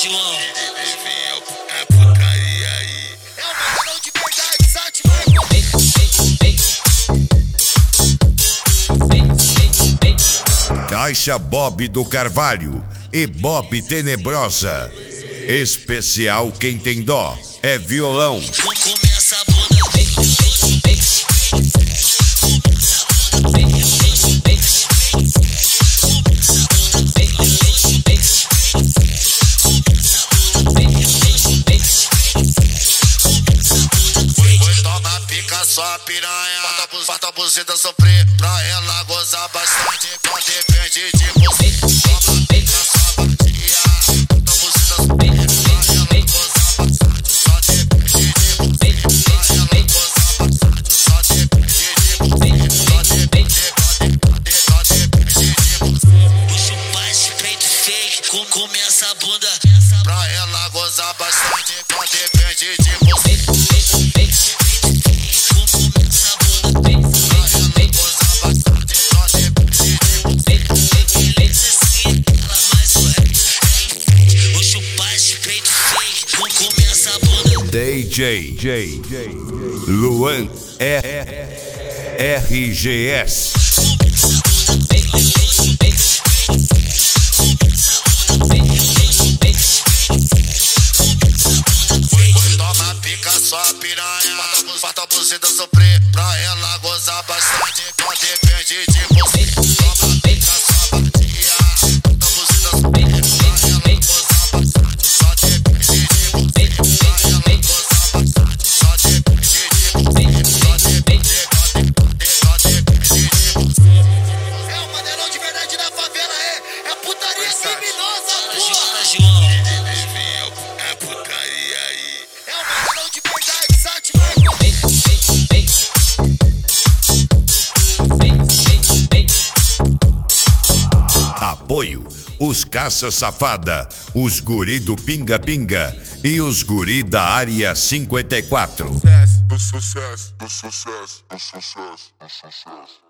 João. É putaria aí. É o magrão de verdade, Sati Caixa Bob do Carvalho e Bob Tenebrosa. Especial Quem Tem Dó é violão. Começa a bunda. Só piranha, bota a buzeta sofrer pra ela gozar bastante. Não depende de você. Toma pica, só batia. Bota a buzeta sofrer pra ela gozar bastante. Só depende de você. Pra ela gozar bastante. Só depende de você. Só depende de você. Puxa o passe, peito fake. Começa a bunda. Pra ela gozar bastante. Não depende de você. DJ Luan RGS. Toma pica, só piranha. Bota a buzeta sofrer pra ela gozar bastante. Não depende de você. Toma pica, só batia. Bota a buzeta sofrer pra ela gozar bastante. Só depende de você. Pra ela gozar bastante. Só depende de você. Só depende de você. É o maneirão de verdade da favela, é putaria criminosa, porra. João. É putaria aí. É o maneirão de verdade, Sati Apoio: os Caça Safada, os guri do Pinga Pinga e os guri da Área 54. Sucesso, sucesso, sucesso, sucesso, sucesso.